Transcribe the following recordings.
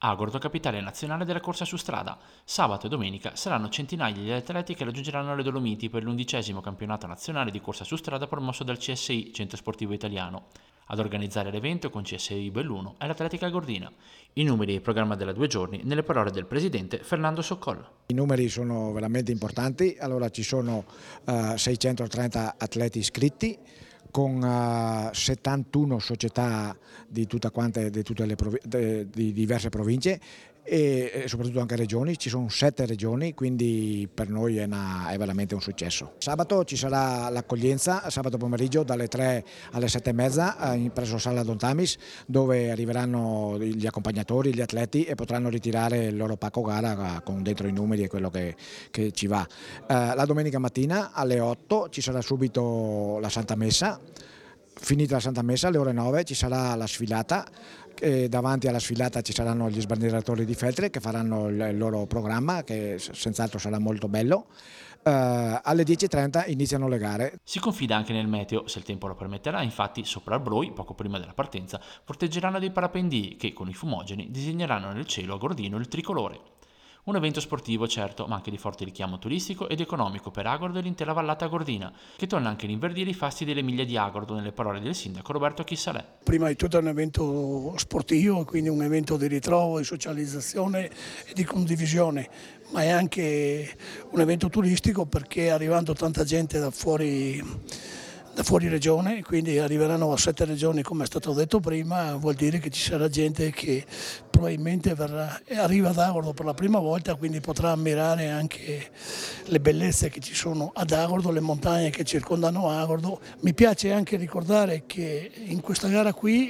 Agordo, capitale nazionale della corsa su strada. Sabato e domenica saranno centinaia gli atleti che raggiungeranno le Dolomiti per l'11° campionato nazionale di corsa su strada promosso dal CSI, Centro Sportivo Italiano. Ad organizzare l'evento con CSI Belluno è l'Atletica Gordina. I numeri e il programma della 2 giorni nelle parole del presidente Fernando Soccolla. I numeri sono veramente importanti, allora ci sono 630 atleti iscritti con 71 società di tutte di diverse province e soprattutto anche regioni, ci sono 7 regioni, quindi per noi è veramente un successo. Sabato ci sarà l'accoglienza, sabato pomeriggio dalle 3 alle 7:30 presso Sala Don Tamis, dove arriveranno gli accompagnatori, gli atleti e potranno ritirare il loro pacco gara con dentro i numeri e quello che ci va. La domenica mattina alle 8 ci sarà subito la Santa Messa. Finita la Santa Messa alle ore 9 ci sarà la sfilata e davanti alla sfilata ci saranno gli sbandieratori di Feltre che faranno il loro programma che senz'altro sarà molto bello. Alle 10:30 iniziano le gare. Si confida anche nel meteo, se il tempo lo permetterà, infatti sopra il Broi, poco prima della partenza, porteggeranno dei parapendii che con i fumogeni disegneranno nel cielo a Gordino il tricolore. Un evento sportivo certo, ma anche di forte richiamo turistico ed economico per Agordo e l'intera vallata gordina, che torna anche a rinverdire i fasti delle miglia di Agordo, nelle parole del sindaco Roberto Chissalè. Prima di tutto è un evento sportivo, quindi un evento di ritrovo, di socializzazione e di condivisione, ma è anche un evento turistico perché arrivando tanta gente da fuori regione, quindi arriveranno a 7 regioni come è stato detto prima, vuol dire che ci sarà gente che probabilmente arriva ad Agordo per la prima volta, quindi potrà ammirare anche le bellezze che ci sono ad Agordo, le montagne che circondano Agordo. Mi piace anche ricordare che in questa gara qui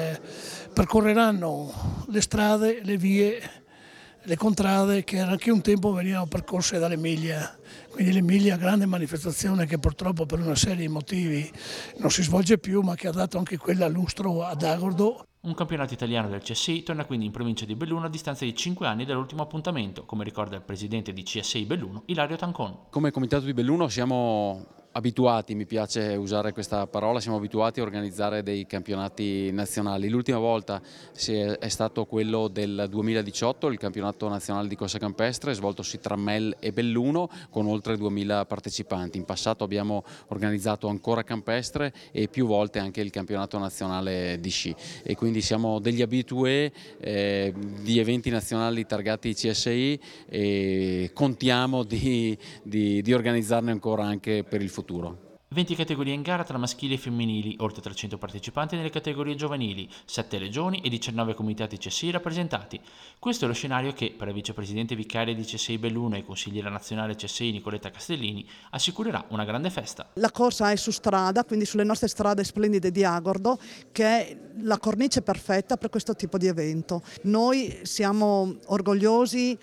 percorreranno le strade, le vie, le contrade che anche un tempo venivano percorse dall'Emilia, quindi l'Emilia, grande manifestazione che purtroppo per una serie di motivi non si svolge più, ma che ha dato anche quella lustro ad Agordo. Un campionato italiano del CSI torna quindi in provincia di Belluno a distanza di 5 anni dall'ultimo appuntamento, come ricorda il presidente di CSI Belluno, Ilario Tancon. Come comitato di Belluno siamo abituati, mi piace usare questa parola, siamo abituati a organizzare dei campionati nazionali. L'ultima volta è stato quello del 2018, il campionato nazionale di corsa campestre svoltosi tra Mel e Belluno con oltre 2000 partecipanti. In passato abbiamo organizzato ancora campestre e più volte anche il campionato nazionale di sci e quindi siamo degli abitué di eventi nazionali targati CSI e contiamo di organizzarne ancora anche per il futuro. 20 categorie in gara tra maschili e femminili, oltre 300 partecipanti nelle categorie giovanili, 7 regioni e 19 comitati CSI rappresentati. Questo è lo scenario che, per la vicepresidente vicaria di CSI Belluno e consigliera nazionale CSI Nicoletta Castellini, assicurerà una grande festa. La corsa è su strada, quindi sulle nostre strade splendide di Agordo, che è la cornice perfetta per questo tipo di evento. Noi siamo orgogliosi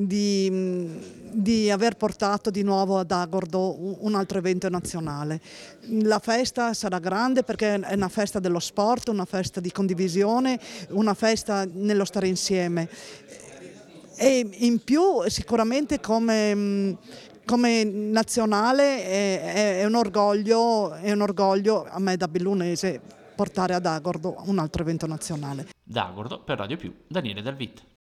di aver portato di nuovo ad Agordo un altro evento nazionale. La festa sarà grande perché è una festa dello sport, una festa di condivisione, una festa nello stare insieme. E in più sicuramente come nazionale è un orgoglio a me da bellunese portare ad Agordo un altro evento nazionale. Da Agordo per Radio Più, Daniele Dal Vit.